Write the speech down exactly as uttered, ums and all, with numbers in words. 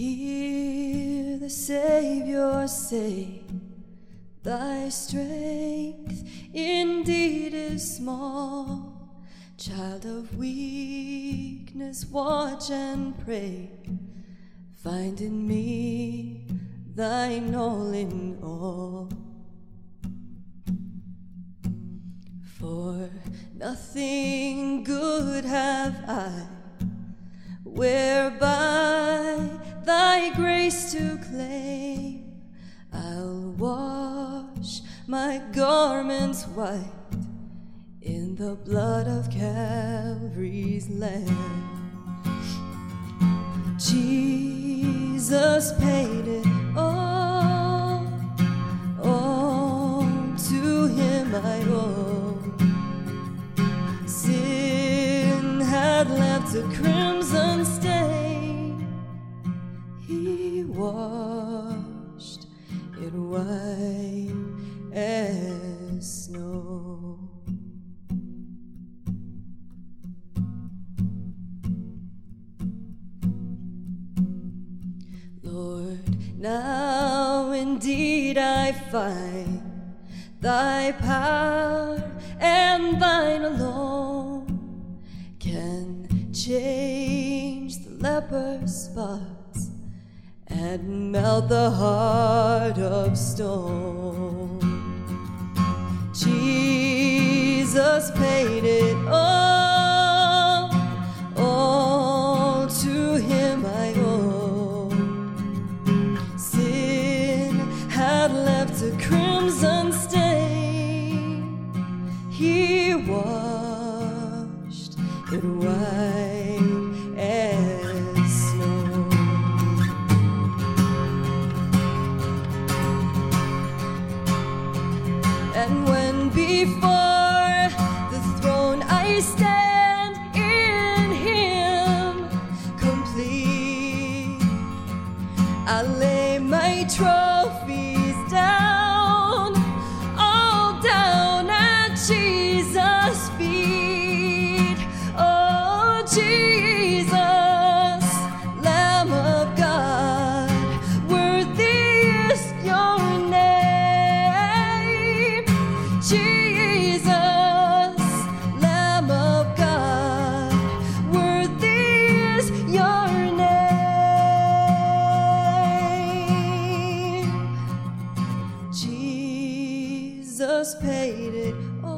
Hear the Savior say, thy strength indeed is small. Child of weakness, watch and pray. Find in me thine all in all. For nothing good have I, whereby thy grace to claim. I'll wash my garments white in the blood of Calvary's Lamb. Jesus paid it all, all to him I owe. Sin had left a crimson stain, he washed it white as snow. Lord, now indeed I find thy power and thine alone can change the leper's spots and melt the heart of stone. Jesus paid it all, all to him I owe. Sin had left a crimson stain, he washed it white as snow. And when before the throne I stand in him complete, I lay my trophies down, all down at Jesus' feet. Oh, Jesus, Lamb of God, worthy is your name. Jesus, Lamb of God, worthy is your name. Jesus paid it all.